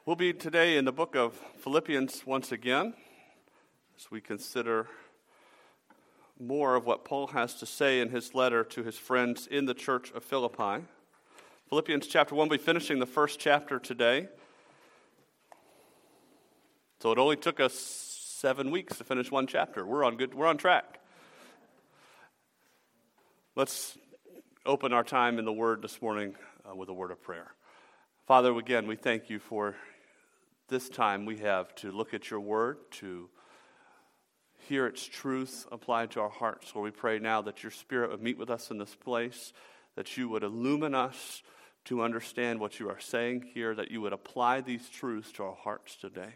We'll be today in the book of Philippians once again as we consider more of what Paul has to say in his letter to his friends in the church of Philippi. Philippians chapter 1, we'll be finishing the first chapter today. So it only took us 7 weeks to finish one chapter. We're on track. Let's open our time in the Word this morning with a word of prayer. Father, again, we thank you for this time we have to look at your word, to hear its truth applied to our hearts. Lord, we pray now that your Spirit would meet with us in this place, that you would illumine us to understand what you are saying here, that you would apply these truths to our hearts today.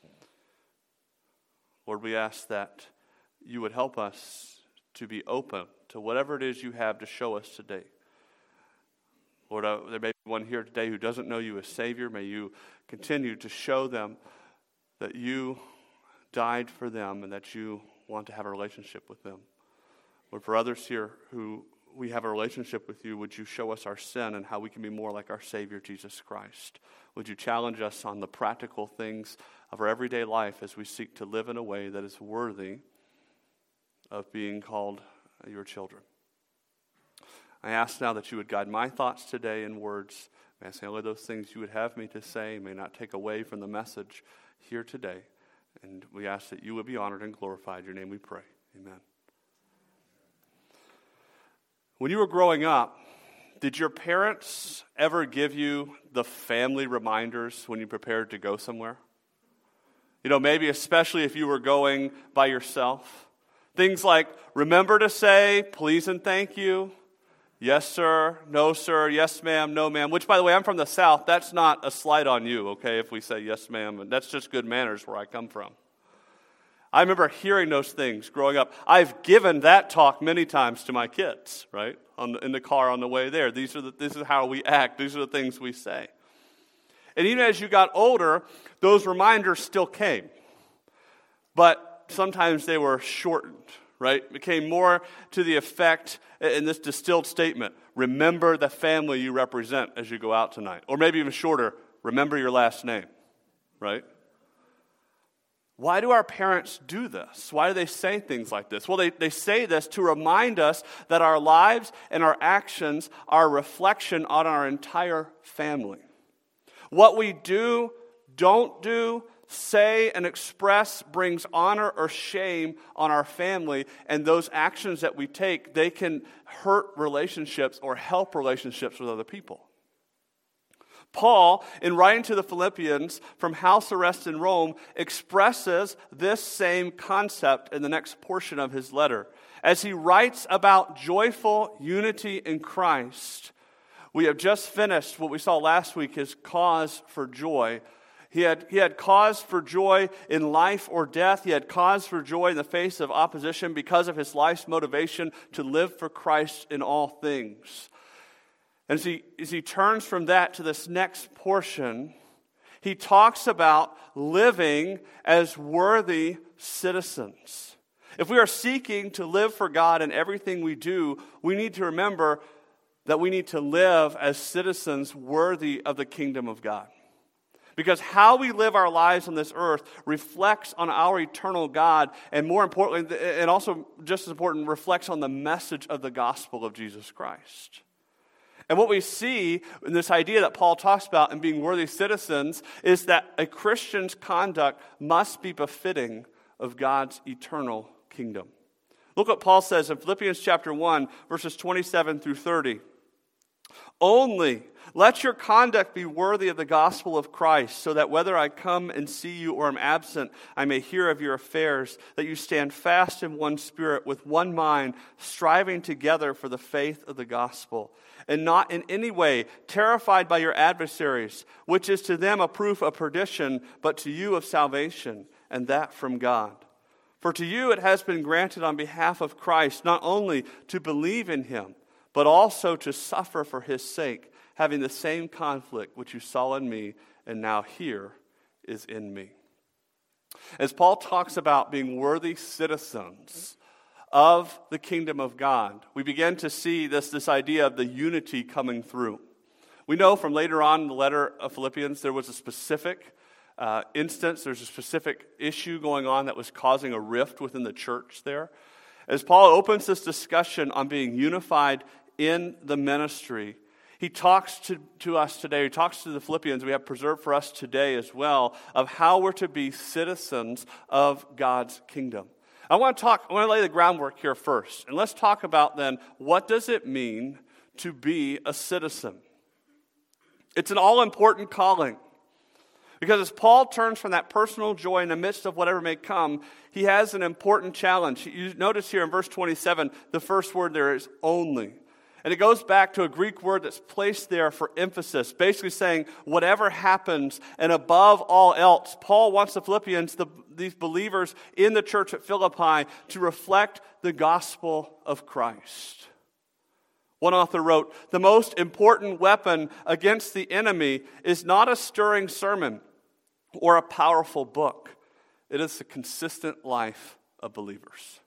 Lord, we ask that you would help us to be open to whatever it is you have to show us today. Lord, there may be one here today who doesn't know you as Savior. May you continue to show them that you died for them and that you want to have a relationship with them. Lord, for others here who we have a relationship with you, would you show us our sin and how we can be more like our Savior, Jesus Christ? Would you challenge us on the practical things of our everyday life as we seek to live in a way that is worthy of being called your children? I ask now that you would guide my thoughts today in words. May I say only those things you would have me to say, may not take away from the message here today. And we ask that you would be honored and glorified. In your name we pray. Amen. When you were growing up, did your parents ever give you the family reminders when you prepared to go somewhere? You know, maybe especially if you were going by yourself. Things like, remember to say please and thank you. Yes, sir. No, sir. Yes, ma'am. No, ma'am. Which, by the way, I'm from the South. That's not a slight on you, okay, if we say yes, ma'am. That's just good manners where I come from. I remember hearing those things growing up. I've given that talk many times to my kids, right, in the car on the way there. This is how we act. These are the things we say. And even as you got older, those reminders still came. But sometimes they were shortened. Right? It became more to the effect in this distilled statement, remember the family you represent as you go out tonight. Or maybe even shorter, remember your last name. Right? Why do our parents do this? Why do they say things like this? Well, they say this to remind us that our lives and our actions are a reflection on our entire family. What we do, don't do, say and express brings honor or shame on our family, and those actions that we take, they can hurt relationships or help relationships with other people. Paul, in writing to the Philippians from house arrest in Rome, expresses this same concept in the next portion of his letter. As he writes about joyful unity in Christ, we have just finished what we saw last week, his cause for joy. He had cause for joy in life or death. He had cause for joy in the face of opposition because of his life's motivation to live for Christ in all things. And as he turns from that to this next portion, he talks about living as worthy citizens. If we are seeking to live for God in everything we do, we need to remember that we need to live as citizens worthy of the kingdom of God. Because how we live our lives on this earth reflects on our eternal God, and more importantly, and also just as important, reflects on the message of the gospel of Jesus Christ. And what we see in this idea that Paul talks about in being worthy citizens is that a Christian's conduct must be befitting of God's eternal kingdom. Look what Paul says in Philippians chapter 1, verses 27 through 30. Only let your conduct be worthy of the gospel of Christ, so that whether I come and see you or am absent, I may hear of your affairs, that you stand fast in one spirit, with one mind, striving together for the faith of the gospel, and not in any way terrified by your adversaries, which is to them a proof of perdition, but to you of salvation, and that from God. For to you it has been granted on behalf of Christ, not only to believe in him, but also to suffer for his sake, having the same conflict which you saw in me and now here is in me. As Paul talks about being worthy citizens of the kingdom of God, we begin to see this idea of the unity coming through. We know from later on in the letter of Philippians there was a specific instance, there's a specific issue going on that was causing a rift within the church there. As Paul opens this discussion on being unified in the ministry, he talks to us today, he talks to the Philippians, we have preserved for us today as well, of how we're to be citizens of God's kingdom. I want to lay the groundwork here first, and let's talk about then, what does it mean to be a citizen? It's an all-important calling. Because as Paul turns from that personal joy in the midst of whatever may come, he has an important challenge. You notice here in verse 27, the first word there is only. And it goes back to a Greek word that's placed there for emphasis, basically saying whatever happens and above all else, Paul wants the Philippians, these believers in the church at Philippi, to reflect the gospel of Christ. One author wrote, "The most important weapon against the enemy is not a stirring sermon or a powerful book. It is the consistent life of believers."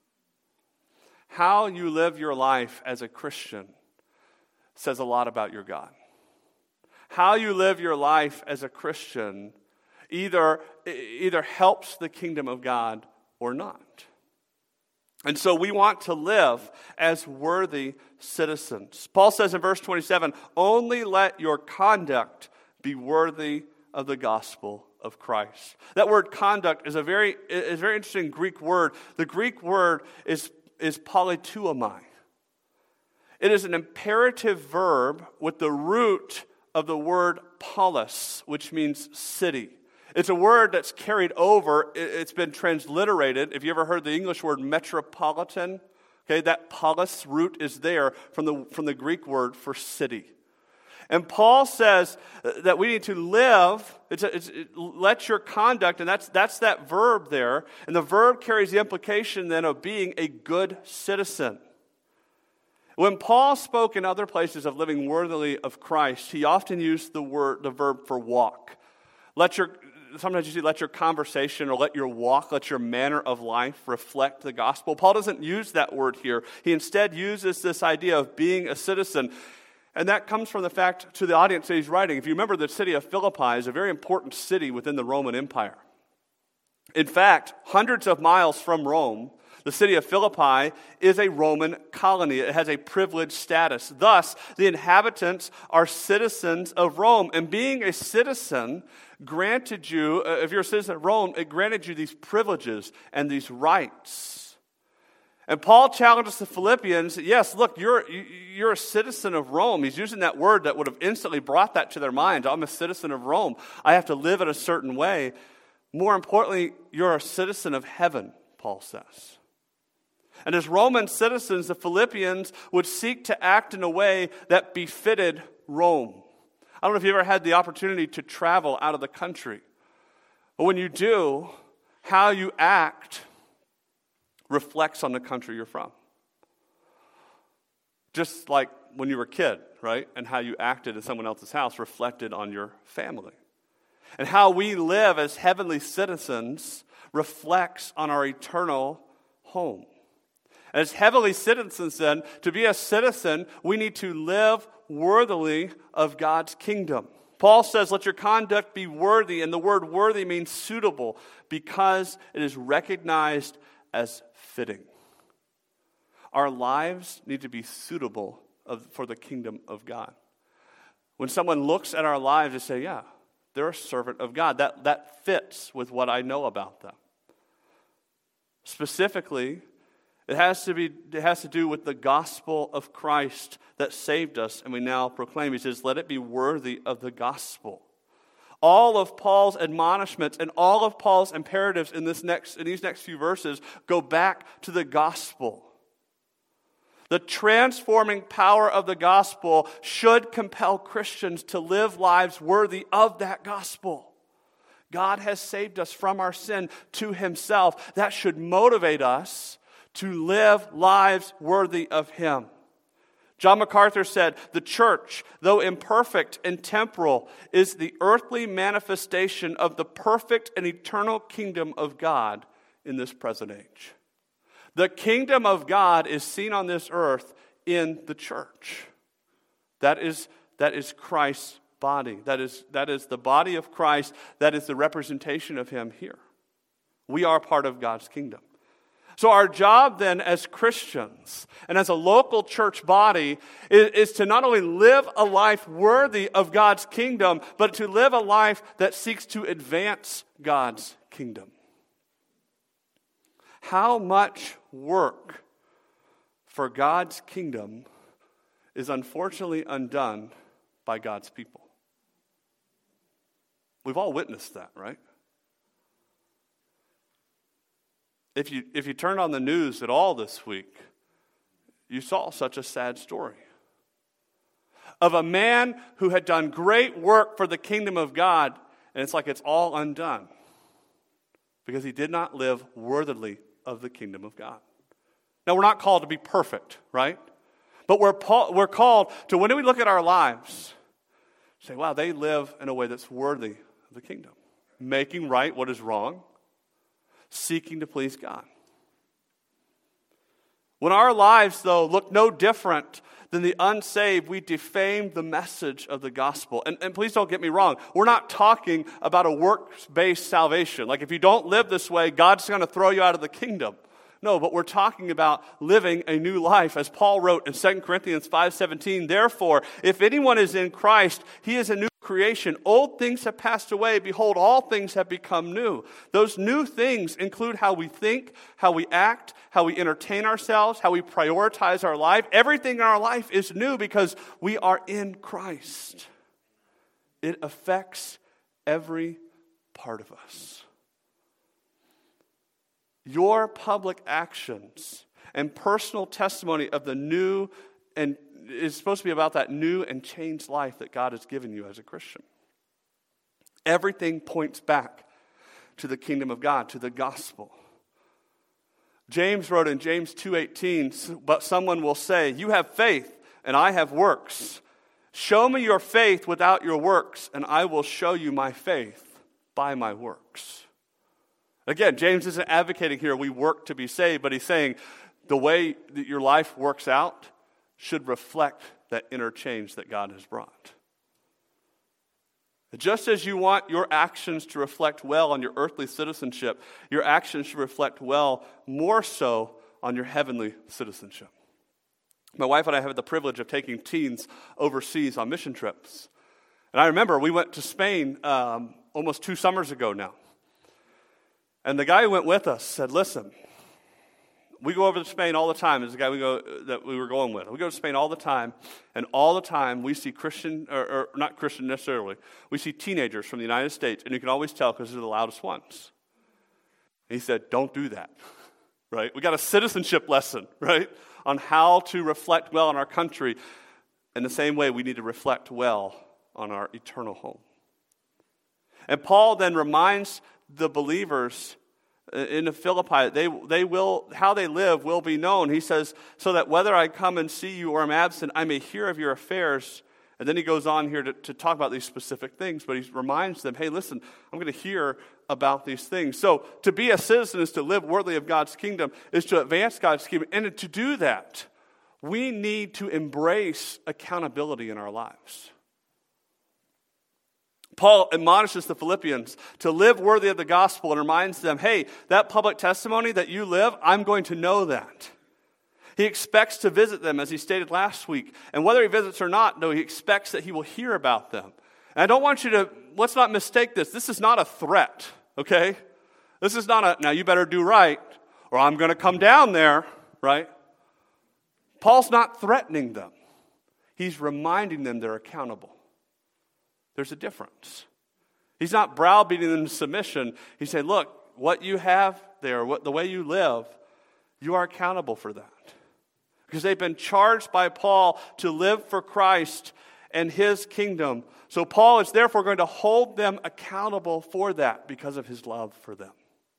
How you live your life as a Christian says a lot about your God. How you live your life as a Christian either helps the kingdom of God or not. And so we want to live as worthy citizens. Paul says in verse 27, "Only let your conduct be worthy of the gospel of Christ." That word conduct is a very interesting Greek word. The Greek word is politeuomai. It is an imperative verb with the root of the word polis, which means city. It's a word that's carried over. It's been transliterated. If you ever heard the English word metropolitan, okay, that polis root is there from the Greek word for city. And Paul says that we need to live, let your conduct, and that's that verb there. And the verb carries the implication then of being a good citizen. When Paul spoke in other places of living worthily of Christ, he often used the verb for walk. Sometimes you see let your conversation or let your manner of life reflect the gospel. Paul doesn't use that word here. He instead uses this idea of being a citizen. And that comes from the fact to the audience that he's writing. If you remember, the city of Philippi is a very important city within the Roman Empire. In fact, hundreds of miles from Rome, the city of Philippi is a Roman colony. It has a privileged status. Thus, the inhabitants are citizens of Rome. And being a citizen granted you, if you're a citizen of Rome, it granted you these privileges and these rights. And Paul challenges the Philippians, yes, look, you're a citizen of Rome. He's using that word that would have instantly brought that to their minds. I'm a citizen of Rome. I have to live in a certain way. More importantly, you're a citizen of heaven, Paul says. And as Roman citizens, the Philippians would seek to act in a way that befitted Rome. I don't know if you ever had the opportunity to travel out of the country. But when you do, how you act reflects on the country you're from. Just like when you were a kid, right? And how you acted in someone else's house reflected on your family. And how we live as heavenly citizens reflects on our eternal home. As heavenly citizens, then, to be a citizen, we need to live worthily of God's kingdom. Paul says, let your conduct be worthy, and the word worthy means suitable because it is recognized as fitting. Our lives need to be suitable for the kingdom of God. When someone looks at our lives, they say, yeah, they're a servant of God. That fits with what I know about them. Specifically, it has to do with the gospel of Christ that saved us, and we now proclaim. He says, let it be worthy of the gospel. All of Paul's admonishments and all of Paul's imperatives in these next few verses go back to the gospel. The transforming power of the gospel should compel Christians to live lives worthy of that gospel. God has saved us from our sin to himself. That should motivate us to live lives worthy of him. John MacArthur said, the church, though imperfect and temporal, is the earthly manifestation of the perfect and eternal kingdom of God in this present age. The kingdom of God is seen on this earth in the church. That is that is Christ's body. That is the body of Christ. That is the representation of him here. We are part of God's kingdom. So our job then as Christians and as a local church body is to not only live a life worthy of God's kingdom, but to live a life that seeks to advance God's kingdom. How much work for God's kingdom is unfortunately undone by God's people? We've all witnessed that, right? If you turned on the news at all this week, you saw such a sad story of a man who had done great work for the kingdom of God, and it's like it's all undone because he did not live worthily of the kingdom of God. Now, we're not called to be perfect, right? But we're called to, when we look at our lives, say, wow, they live in a way that's worthy of the kingdom, making right what is wrong, seeking to please God. When our lives, though, look no different than the unsaved, we defame the message of the gospel. And please don't get me wrong. We're not talking about a works-based salvation. Like if you don't live this way, God's going to throw you out of the kingdom. No, but we're talking about living a new life. As Paul wrote in 2 Corinthians 5:17, therefore, if anyone is in Christ, he is a new creation. Old things have passed away. Behold, all things have become new. Those new things include how we think, how we act, how we entertain ourselves, how we prioritize our life. Everything in our life is new because we are in Christ. It affects every part of us. Your public actions and personal testimony of the new and is supposed to be about that new and changed life that God has given you as a Christian. Everything points back to the kingdom of God, to the gospel. James wrote in James 2:18, but someone will say, you have faith and I have works. Show me your faith without your works, and I will show you my faith by my works. Again, James isn't advocating here we work to be saved, but he's saying the way that your life works out should reflect that inner change that God has brought. Just as you want your actions to reflect well on your earthly citizenship, your actions should reflect well more so on your heavenly citizenship. My wife and I have the privilege of taking teens overseas on mission trips. And I remember we went to Spain almost 2 summers ago now. And the guy who went with us said, listen, we go over to Spain all the time. There's a guy that we were going with. We go to Spain all the time, and all the time we see Christian, or not Christian necessarily, we see teenagers from the United States, and you can always tell because they're the loudest ones. And he said, don't do that, right? We got a citizenship lesson, right, on how to reflect well on our country. In the same way, we need to reflect well on our eternal home. And Paul then reminds the believers in the Philippi, they will, how they live will be known. He says, so that whether I come and see you or am absent, I may hear of your affairs. And then he goes on here to talk about these specific things, but he reminds them, hey, listen, I'm going to hear about these things. So to be a citizen is to live worthy of God's kingdom, is to advance God's kingdom. And to do that, we need to embrace accountability in our lives. Paul admonishes the Philippians to live worthy of the gospel and reminds them, hey, that public testimony that you live, I'm going to know that. He expects to visit them, as he stated last week. And whether he visits or not, no, he expects that he will hear about them. And I don't want you to, let's not mistake this. This is not a threat, okay? This is not now you better do right, or I'm going to come down there, right? Paul's not threatening them. He's reminding them they're accountable. There's a difference. He's not browbeating them to submission. He's saying, look, what you have there, the way you live, you are accountable for that. Because they've been charged by Paul to live for Christ and his kingdom. So Paul is therefore going to hold them accountable for that because of his love for them.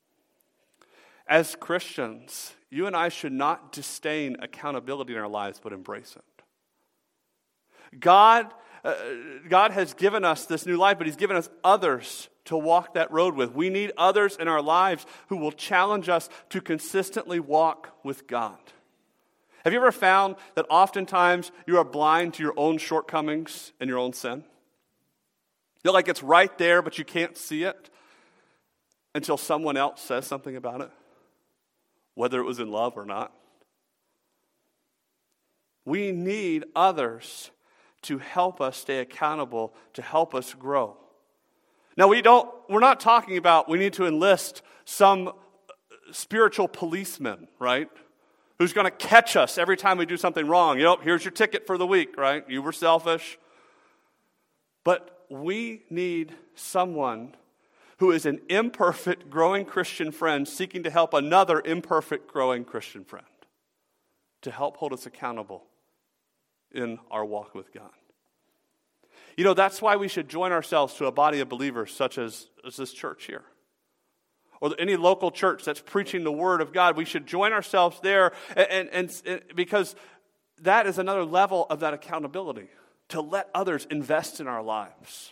As Christians, you and I should not disdain accountability in our lives, but embrace it. God has given us this new life, but he's given us others to walk that road with. We need others in our lives who will challenge us to consistently walk with God. Have you ever found that oftentimes you are blind to your own shortcomings and your own sin? You're like it's right there, but you can't see it until someone else says something about it, whether it was in love or not. We need others to help us stay accountable, to help us grow. Now, we're not talking about we need to enlist some spiritual policeman, right? Who's going to catch us every time we do something wrong. Here's your ticket for the week, right? You were selfish. But we need someone who is an imperfect, growing Christian friend seeking to help another imperfect, growing Christian friend to help hold us accountable in our walk with God. That's why we should join ourselves to a body of believers such as this church here. Or any local church that's preaching the Word of God. We should join ourselves there and because that is another level of that accountability, to let others invest in our lives.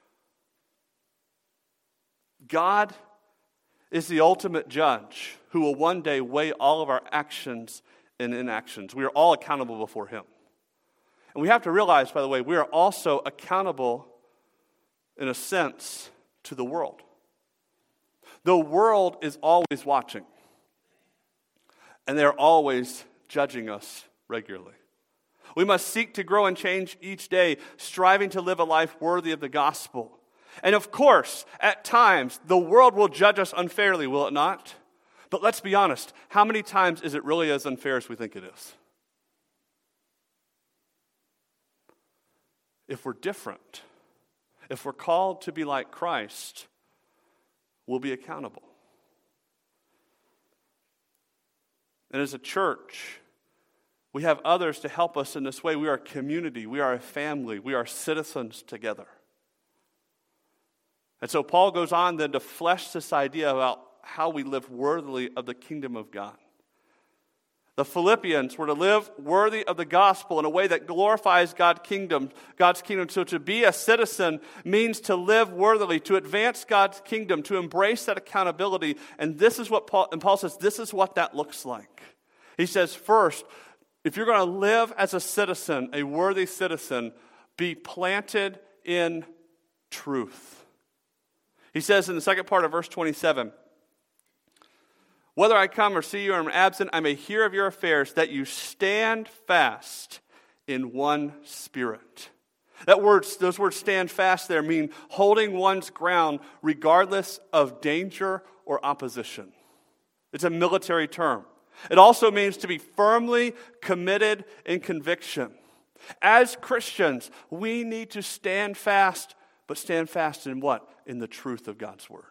God is the ultimate judge who will one day weigh all of our actions and inactions. We are all accountable before Him. And we have to realize, by the way, we are also accountable, in a sense, to the world. The world is always watching. And they're always judging us regularly. We must seek to grow and change each day, striving to live a life worthy of the gospel. And of course, at times, the world will judge us unfairly, will it not? But let's be honest, how many times is it really as unfair as we think it is? If we're different, if we're called to be like Christ, we'll be accountable. And as a church, we have others to help us in this way. We are a community, we are a family, we are citizens together. And so Paul goes on then to flesh this idea about how we live worthily of the kingdom of God. The Philippians were to live worthy of the gospel in a way that glorifies God's kingdom. So to be a citizen means to live worthily, to advance God's kingdom, to embrace that accountability. And this is what Paul says, this is what that looks like. He says, first, if you're going to live as a citizen, a worthy citizen, be planted in truth. He says in the second part of verse 27, whether I come or see you or am absent, I may hear of your affairs, that you stand fast in one spirit. Those words stand fast there mean holding one's ground regardless of danger or opposition. It's a military term. It also means to be firmly committed in conviction. As Christians, we need to stand fast, but stand fast in what? In the truth of God's word.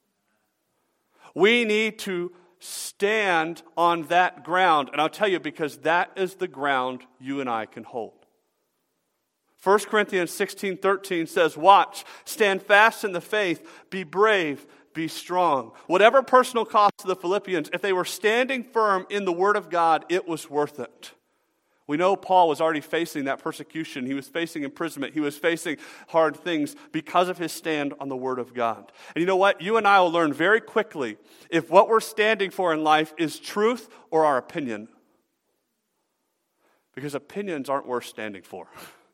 We need to stand on that ground. And I'll tell you, because that is the ground you and I can hold. 1 Corinthians 16:13 says, watch, stand fast in the faith, be brave, be strong. Whatever personal cost to the Philippians, if they were standing firm in the Word of God, it was worth it. We know Paul was already facing that persecution. He was facing imprisonment. He was facing hard things because of his stand on the Word of God. And you know what? You and I will learn very quickly if what we're standing for in life is truth or our opinion. Because opinions aren't worth standing for.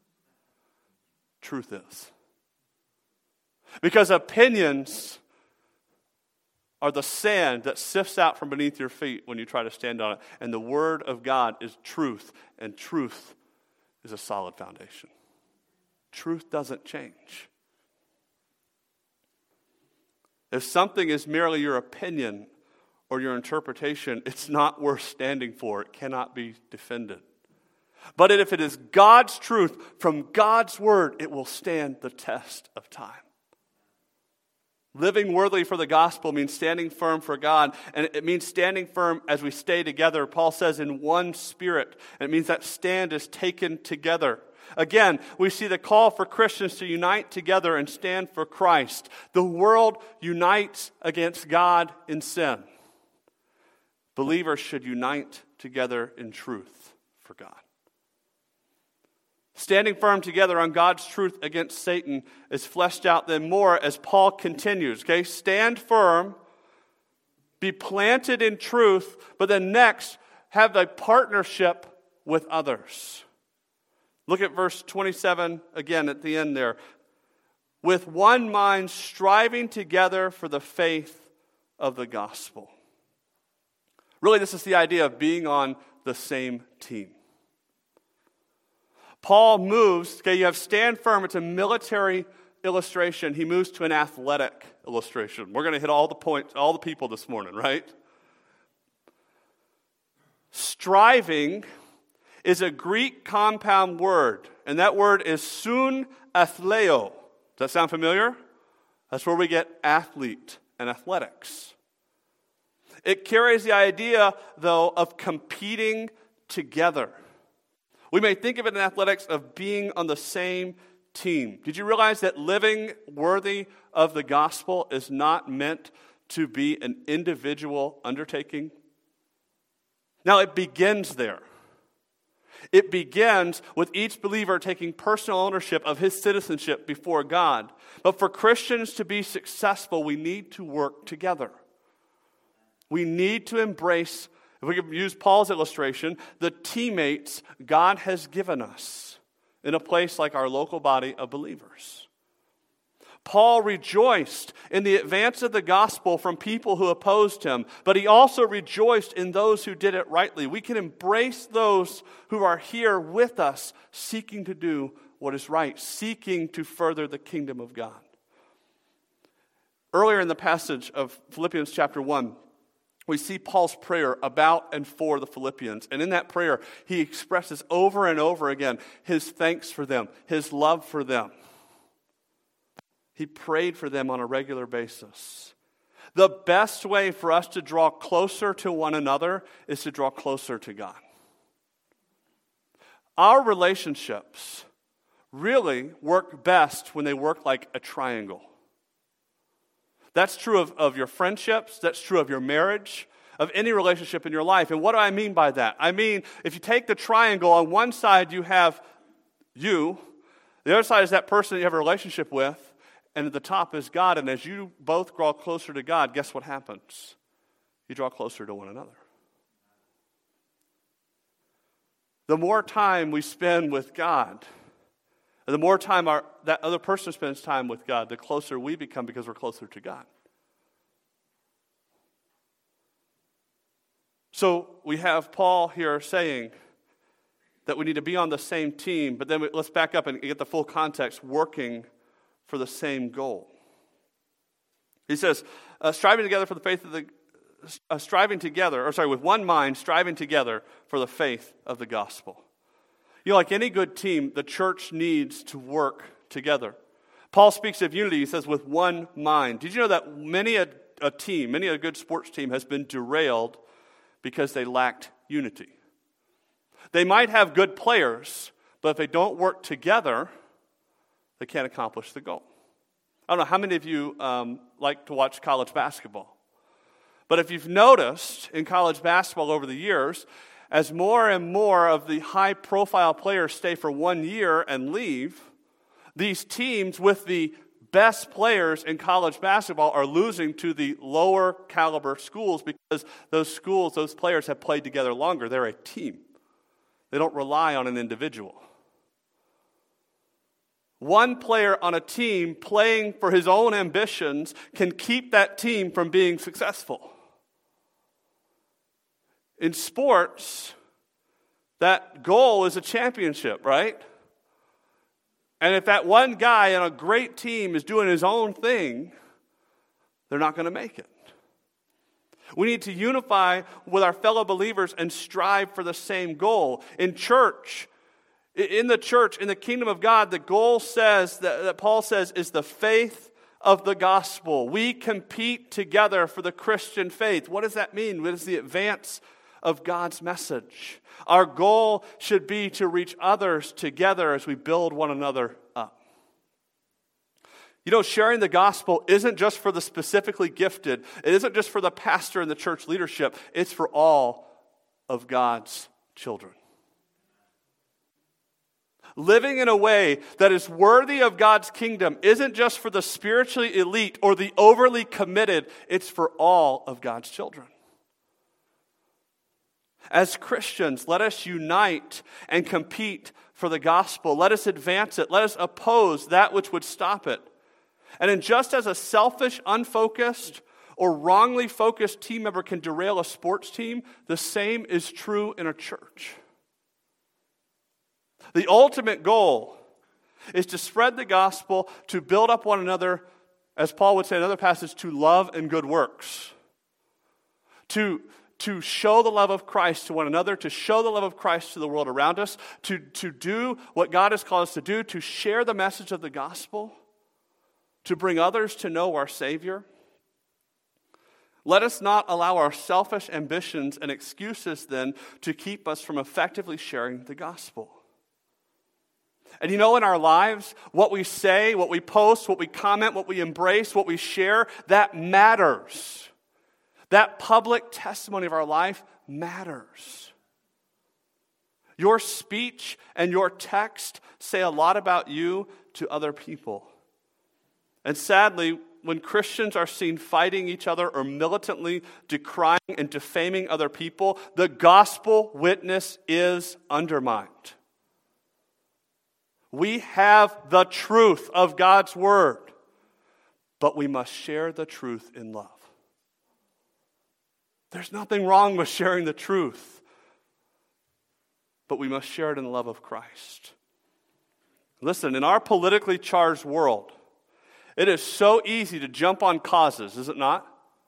Truth is. Because opinions are the sand that sifts out from beneath your feet when you try to stand on it. And the Word of God is truth, and truth is a solid foundation. Truth doesn't change. If something is merely your opinion or your interpretation, it's not worth standing for. It cannot be defended. But if it is God's truth from God's Word, it will stand the test of time. Living worthily for the gospel means standing firm for God, and it means standing firm as we stay together. Paul says in one spirit, and it means that stand is taken together. Again, we see the call for Christians to unite together and stand for Christ. The world unites against God in sin. Believers should unite together in truth for God. Standing firm together on God's truth against Satan is fleshed out then more as Paul continues. Okay, stand firm, be planted in truth, but then next have a partnership with others. Look at verse 27 again at the end there. With one mind striving together for the faith of the gospel. Really, this is the idea of being on the same team. Paul moves, you have stand firm, it's a military illustration. He moves to an athletic illustration. We're going to hit all the points, all the people this morning, right? Striving is a Greek compound word, and that word is sun athleo. Does that sound familiar? That's where we get athlete and athletics. It carries the idea, though, of competing together. We may think of it in athletics of being on the same team. Did you realize that living worthy of the gospel is not meant to be an individual undertaking? Now, it begins there. It begins with each believer taking personal ownership of his citizenship before God. But for Christians to be successful, we need to work together. We need to embrace, if we could use Paul's illustration, the teammates God has given us in a place like our local body of believers. Paul rejoiced in the advance of the gospel from people who opposed him, but he also rejoiced in those who did it rightly. We can embrace those who are here with us, seeking to do what is right, seeking to further the kingdom of God. Earlier in the passage of Philippians chapter 1, we see Paul's prayer about and for the Philippians. And in that prayer, he expresses over and over again his thanks for them, his love for them. He prayed for them on a regular basis. The best way for us to draw closer to one another is to draw closer to God. Our relationships really work best when they work like a triangle. That's true of your friendships. That's true of your marriage, of any relationship in your life. And what do I mean by that? I mean, if you take the triangle, on one side you have you. The other side is that person that you have a relationship with. And at the top is God. And as you both draw closer to God, guess what happens? You draw closer to one another. The more time we spend with God, and the more time that other person spends time with God, the closer we become because we're closer to God. So we have Paul here saying that we need to be on the same team, but then let's back up and get the full context, working for the same goal. He says, striving together for the faith of the, with one mind, striving together for the faith of the gospel. You know, like any good team, the church needs to work together. Paul speaks of unity. He says, with one mind. Did you know that many a good sports team has been derailed because they lacked unity? They might have good players, but if they don't work together, they can't accomplish the goal. I don't know how many of you like to watch college basketball. But if you've noticed in college basketball over the years, as more and more of the high-profile players stay for 1 year and leave, these teams with the best players in college basketball are losing to the lower caliber schools because those players have played together longer. They're a team. They don't rely on an individual. One player on a team playing for his own ambitions can keep that team from being successful. In sports, that goal is a championship, right? And if that one guy on a great team is doing his own thing, they're not going to make it. We need to unify with our fellow believers and strive for the same goal. In the kingdom of God, the goal says, that Paul says, is the faith of the gospel. We compete together for the Christian faith. What does that mean? What is the advance of God's message? Our goal should be to reach others together as we build one another up. You know, sharing the gospel isn't just for the specifically gifted. It isn't just for the pastor and the church leadership. It's for all of God's children. Living in a way that is worthy of God's kingdom isn't just for the spiritually elite or the overly committed. It's for all of God's children. As Christians, let us unite and compete for the gospel. Let us advance it. Let us oppose that which would stop it. And then just as a selfish, unfocused, or wrongly focused team member can derail a sports team, the same is true in a church. The ultimate goal is to spread the gospel, to build up one another, as Paul would say in another passage, to love and good works. To show the love of Christ to one another, to show the love of Christ to the world around us, to do what God has called us to do, to share the message of the gospel, to bring others to know our Savior. Let us not allow our selfish ambitions and excuses then to keep us from effectively sharing the gospel. And in our lives, what we say, what we post, what we comment, what we embrace, what we share, that matters. That public testimony of our life matters. Your speech and your text say a lot about you to other people. And sadly, when Christians are seen fighting each other or militantly decrying and defaming other people, the gospel witness is undermined. We have the truth of God's word, but we must share the truth in love. There's nothing wrong with sharing the truth, but we must share it in the love of Christ. Listen, in our politically charged world, it is so easy to jump on causes, is it not?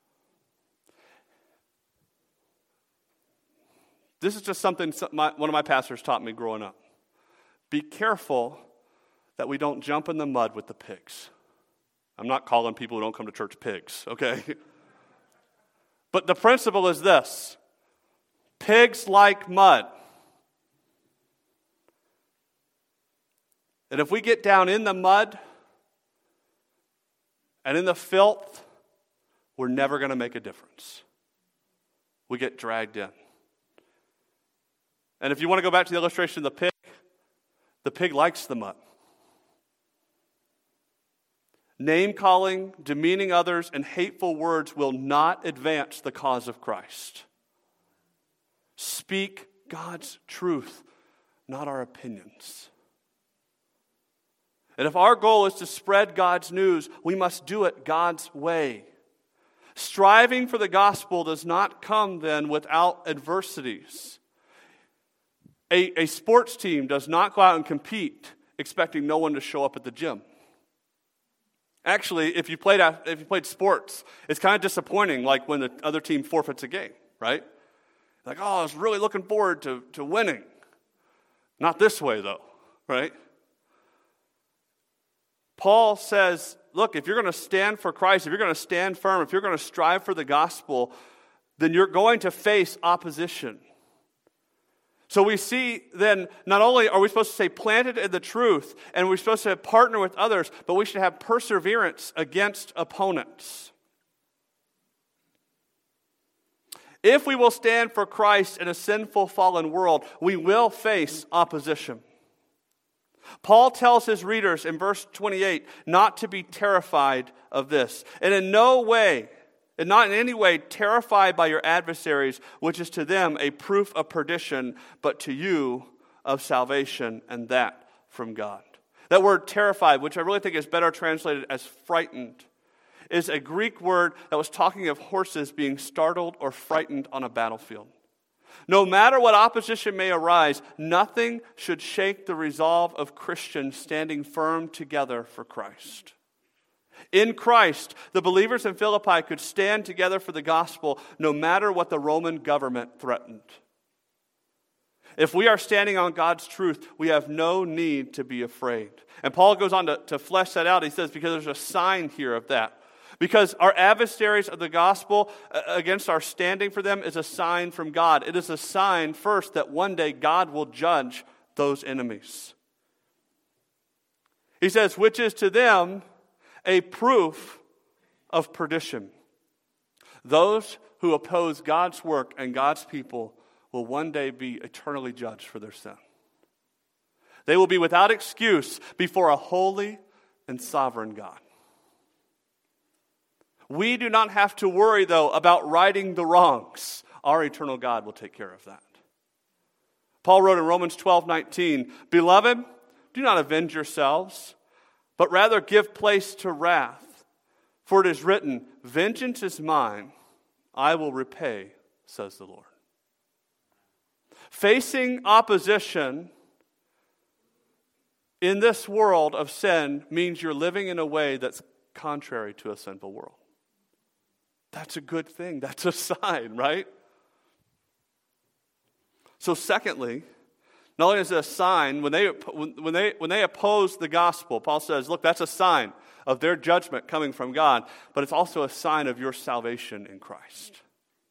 This is just something one of my pastors taught me growing up. Be careful that we don't jump in the mud with the pigs. I'm not calling people who don't come to church pigs, okay? But the principle is this: pigs like mud. And if we get down in the mud and in the filth, we're never going to make a difference. We get dragged in. And if you want to go back to the illustration of the pig likes the mud. Name-calling, demeaning others, and hateful words will not advance the cause of Christ. Speak God's truth, not our opinions. And if our goal is to spread God's news, we must do it God's way. Striving for the gospel does not come then without adversities. A sports team does not go out and compete expecting no one to show up at the gym. Actually, if you played sports, it's kind of disappointing, like when the other team forfeits a game, right? Like, oh, I was really looking forward to winning. Not this way, though, right? Paul says, look, if you're going to stand for Christ, if you're going to stand firm, if you're going to strive for the gospel, then you're going to face opposition. So we see then, not only are we supposed to stay planted in the truth, and we're supposed to partner with others, but we should have perseverance against opponents. If we will stand for Christ in a sinful, fallen world, we will face opposition. Paul tells his readers in verse 28 not to be terrified of this, and in no way, and not in any way terrified by your adversaries, which is to them a proof of perdition, but to you of salvation, and that from God. That word terrified, which I really think is better translated as frightened, is a Greek word that was talking of horses being startled or frightened on a battlefield. No matter what opposition may arise, nothing should shake the resolve of Christians standing firm together for Christ. In Christ, the believers in Philippi could stand together for the gospel no matter what the Roman government threatened. If we are standing on God's truth, we have no need to be afraid. And Paul goes on to flesh that out. He says, because there's a sign here of that. Because our adversaries of the gospel against our standing for them is a sign from God. It is a sign, first, that one day God will judge those enemies. He says, which is to them a proof of perdition. Those who oppose God's work and God's people will one day be eternally judged for their sin. They will be without excuse before a holy and sovereign God. We do not have to worry, though, about righting the wrongs. Our eternal God will take care of that. Paul wrote in Romans 12:19, "Beloved, do not avenge yourselves, but rather give place to wrath. For it is written, 'Vengeance is mine, I will repay,' says the Lord." Facing opposition in this world of sin means you're living in a way that's contrary to a sinful world. That's a good thing. That's a sign, right? So secondly, not only is it a sign, when they oppose the gospel, Paul says, look, that's a sign of their judgment coming from God, but it's also a sign of your salvation in Christ.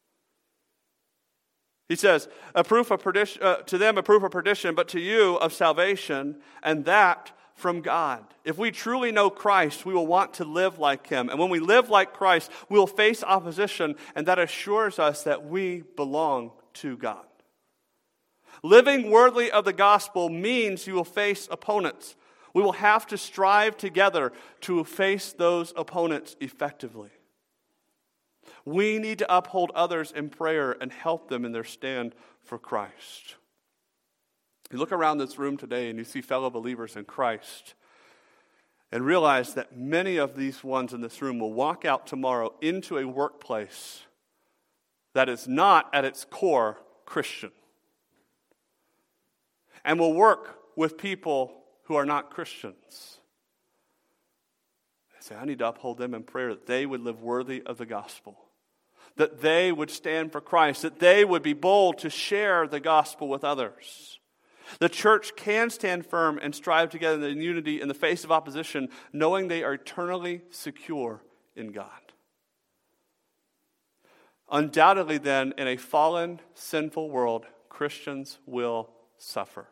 He says, a proof of perdition, to them a proof of perdition, but to you of salvation, and that from God. If we truly know Christ, we will want to live like Him. And when we live like Christ, we will face opposition, and that assures us that we belong to God. Living worthy of the gospel means you will face opponents. We will have to strive together to face those opponents effectively. We need to uphold others in prayer and help them in their stand for Christ. You look around this room today and you see fellow believers in Christ and realize that many of these ones in this room will walk out tomorrow into a workplace that is not at its core Christian and will work with people who are not Christians. I say, I need to uphold them in prayer that they would live worthy of the gospel, that they would stand for Christ, that they would be bold to share the gospel with others. The church can stand firm and strive together in unity in the face of opposition, knowing they are eternally secure in God. Undoubtedly, then, in a fallen, sinful world, Christians will suffer.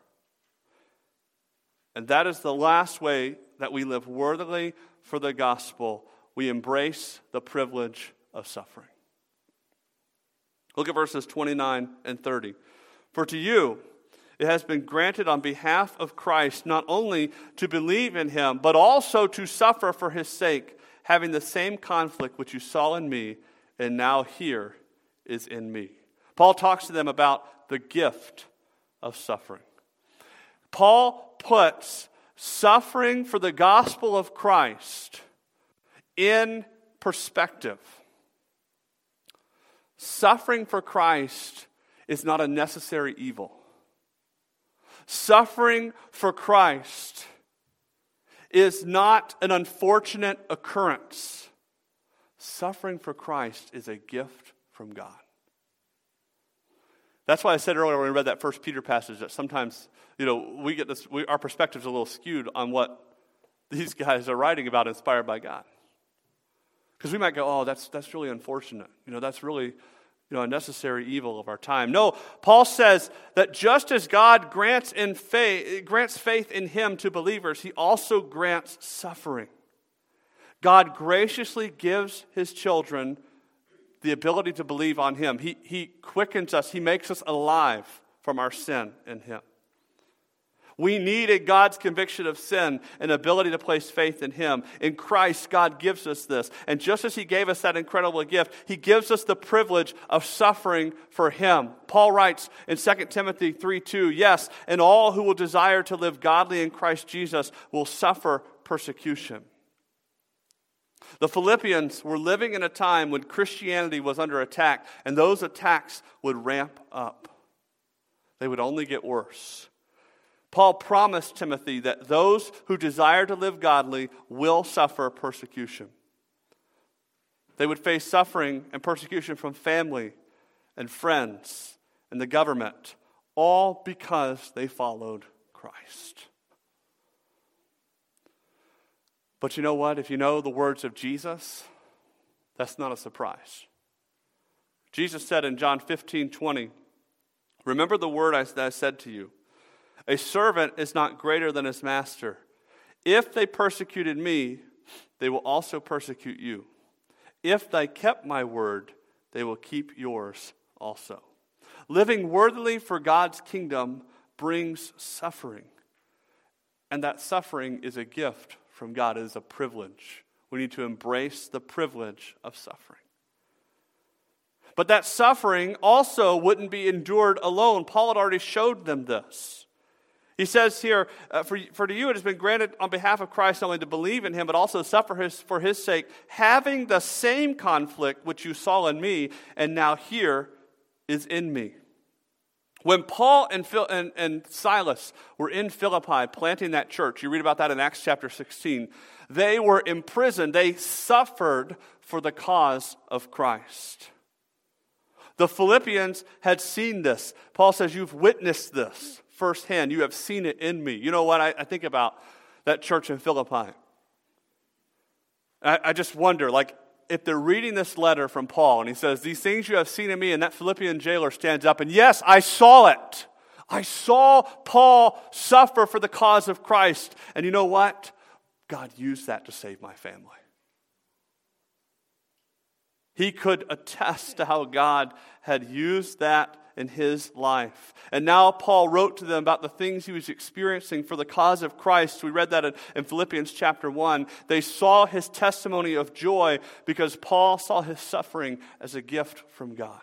And that is the last way that we live worthily for the gospel. We embrace the privilege of suffering. Look at verses 29 and 30. For to you it has been granted on behalf of Christ not only to believe in Him, but also to suffer for His sake, having the same conflict which you saw in me and now here is in me. Paul talks to them about the gift of suffering. Paul puts suffering for the gospel of Christ in perspective. Suffering for Christ is not a necessary evil. Suffering for Christ is not an unfortunate occurrence. Suffering for Christ is a gift from God. That's why I said earlier when we read that 1 Peter passage that sometimes, we get this. Our perspective's a little skewed on what these guys are writing about, inspired by God. Because we might go, "Oh, that's really unfortunate. That's really, a necessary evil of our time." No, Paul says that just as God grants faith in Him to believers, He also grants suffering. God graciously gives His children the ability to believe on Him. He quickens us. He makes us alive from our sin in Him. We needed God's conviction of sin and ability to place faith in Him. In Christ, God gives us this. And just as He gave us that incredible gift, He gives us the privilege of suffering for Him. Paul writes in 2 Timothy 3:2, "Yes, and all who will desire to live godly in Christ Jesus will suffer persecution." The Philippians were living in a time when Christianity was under attack, and those attacks would ramp up. They would only get worse. Paul promised Timothy that those who desire to live godly will suffer persecution. They would face suffering and persecution from family and friends and the government, all because they followed Christ. But you know what? If you know the words of Jesus, that's not a surprise. Jesus said in John 15:20, "Remember the word that I said to you. A servant is not greater than his master. If they persecuted me, they will also persecute you. If they kept my word, they will keep yours also." Living worthily for God's kingdom brings suffering. And that suffering is a gift from God. It is a privilege. We need to embrace the privilege of suffering. But that suffering also wouldn't be endured alone. Paul had already showed them this. He says here, for to you it has been granted on behalf of Christ not only to believe in him, but also suffer for his sake, having the same conflict which you saw in me, and now here is in me. When Paul and Silas were in Philippi planting that church, you read about that in Acts chapter 16, they were imprisoned. They suffered for the cause of Christ. The Philippians had seen this. Paul says, you've witnessed this firsthand. You have seen it in me. You know what? I think about that church in Philippi. I just wonder, like, if they're reading this letter from Paul, and he says, these things you have seen in me, and that Philippian jailer stands up, and yes, I saw it. I saw Paul suffer for the cause of Christ. And you know what? God used that to save my family. He could attest to how God had used that in his life. And now Paul wrote to them about the things he was experiencing for the cause of Christ. We read that in Philippians chapter 1. They saw his testimony of joy because Paul saw his suffering as a gift from God.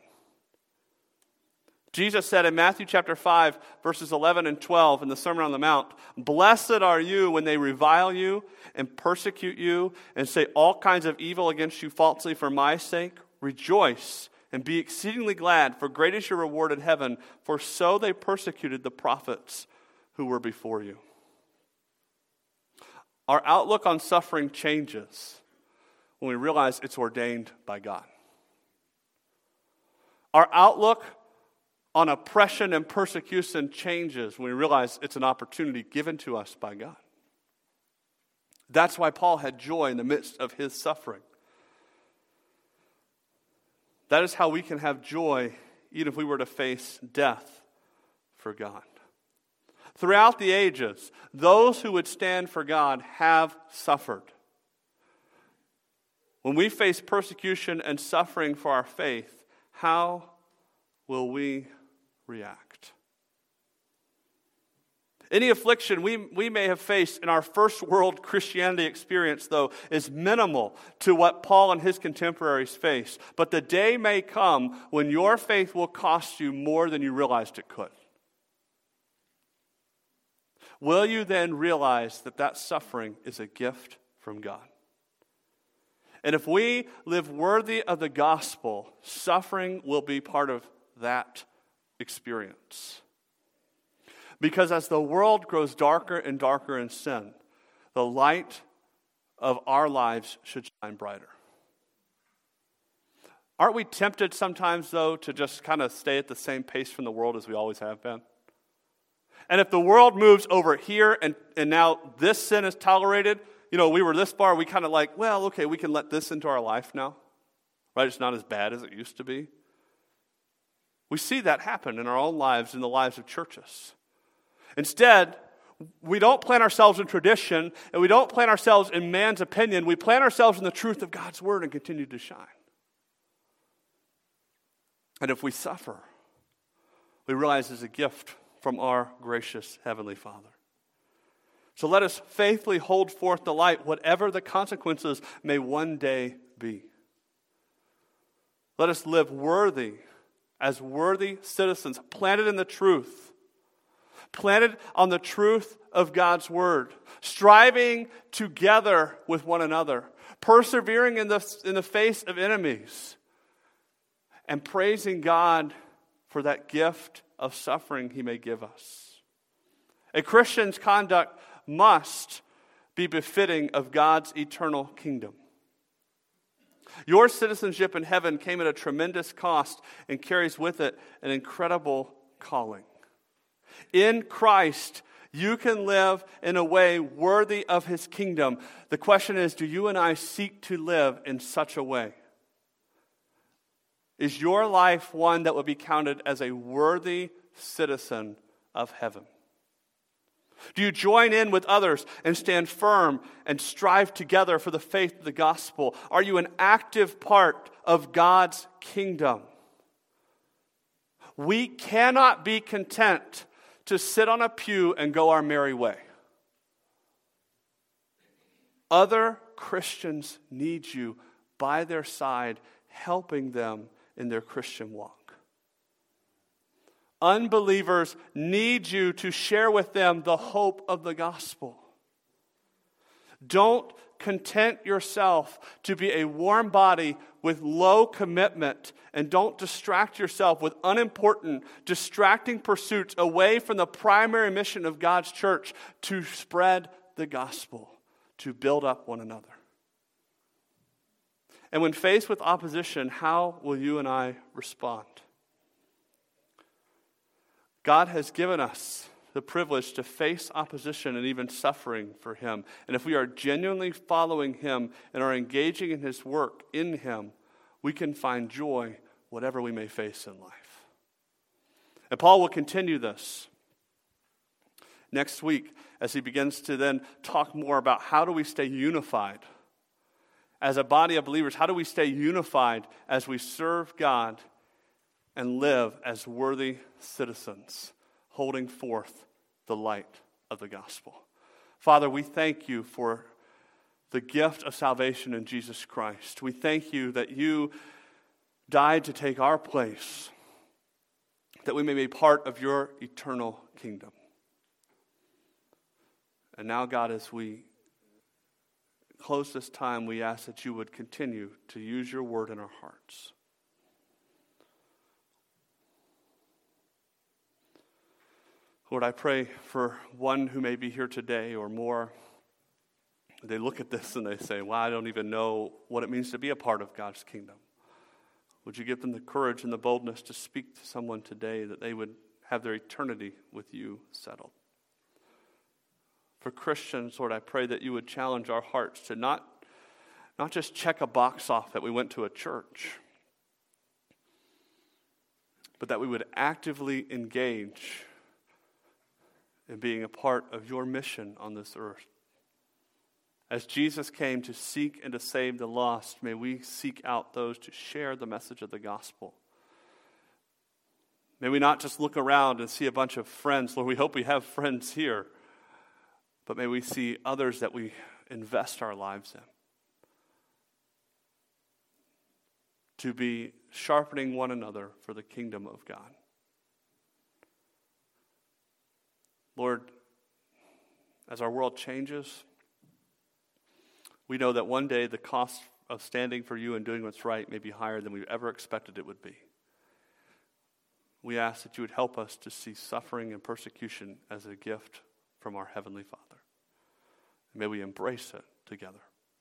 Jesus said in Matthew chapter 5, verses 11 and 12 in the Sermon on the Mount, blessed are you when they revile you and persecute you and say all kinds of evil against you falsely for my sake. Rejoice and be exceedingly glad, for great is your reward in heaven, for so they persecuted the prophets who were before you. Our outlook on suffering changes when we realize it's ordained by God. Our outlook on oppression and persecution changes when we realize it's an opportunity given to us by God. That's why Paul had joy in the midst of his suffering. That is how we can have joy even if we were to face death for God. Throughout the ages, those who would stand for God have suffered. When we face persecution and suffering for our faith, how will we react? Any affliction we may have faced in our first world Christianity experience, though, is minimal to what Paul and his contemporaries face. But the day may come when your faith will cost you more than you realized it could. Will you then realize that that suffering is a gift from God? And if we live worthy of the gospel, suffering will be part of that experience. Because as the world grows darker and darker in sin, the light of our lives should shine brighter. Aren't we tempted sometimes, though, to just kind of stay at the same pace from the world as we always have been? And if the world moves over here and now this sin is tolerated, we were this far, we kind of like, well, okay, we can let this into our life now. Right? It's not as bad as it used to be. We see that happen in our own lives, in the lives of churches. Instead, we don't plant ourselves in tradition, and we don't plant ourselves in man's opinion. We plant ourselves in the truth of God's word and continue to shine. And if we suffer, we realize it's a gift from our gracious Heavenly Father. So let us faithfully hold forth the light, whatever the consequences may one day be. Let us live worthy, as worthy citizens, planted in the truth, planted on the truth of God's word, striving together with one another, persevering in the face of enemies, and praising God for that gift of suffering he may give us. A Christian's conduct must be befitting of God's eternal kingdom. Your citizenship in heaven came at a tremendous cost and carries with it an incredible calling. In Christ, you can live in a way worthy of his kingdom. The question is, do you and I seek to live in such a way? Is your life one that will be counted as a worthy citizen of heaven? Do you join in with others and stand firm and strive together for the faith of the gospel? Are you an active part of God's kingdom? We cannot be content to sit on a pew and go our merry way. Other Christians need you by their side, helping them in their Christian walk. Unbelievers need you to share with them the hope of the gospel. Don't content yourself to be a warm body with low commitment, and don't distract yourself with unimportant, distracting pursuits away from the primary mission of God's church to spread the gospel, to build up one another. And when faced with opposition, how will you and I respond? God has given us the privilege to face opposition and even suffering for Him. And if we are genuinely following Him and are engaging in His work in Him, we can find joy whatever we may face in life. And Paul will continue this next week as he begins to then talk more about how do we stay unified as a body of believers. How do we stay unified as we serve God and live as worthy citizens, holding forth the light of the gospel. Father, we thank you for the gift of salvation in Jesus Christ. We thank you that you died to take our place, that we may be part of your eternal kingdom. And now, God, as we close this time, we ask that you would continue to use your word in our hearts. Lord, I pray for one who may be here today or more. They look at this and they say, well, I don't even know what it means to be a part of God's kingdom. Would you give them the courage and the boldness to speak to someone today that they would have their eternity with you settled? For Christians, Lord, I pray that you would challenge our hearts to not just check a box off that we went to a church, but that we would actively engage in being a part of your mission on this earth. As Jesus came to seek and to save the lost, may we seek out those to share the message of the gospel. May we not just look around and see a bunch of friends. Lord, we hope we have friends here. But may we see others that we invest our lives in, to be sharpening one another for the kingdom of God. Lord, as our world changes, we know that one day the cost of standing for you and doing what's right may be higher than we ever expected it would be. We ask that you would help us to see suffering and persecution as a gift from our Heavenly Father. May we embrace it together.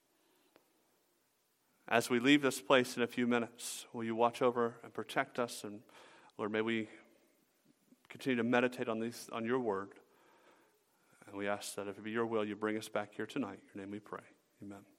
As we leave this place in a few minutes, will you watch over and protect us? And Lord, may we continue to meditate on your word. And we ask that if it be your will, you bring us back here tonight. In your name we pray. Amen.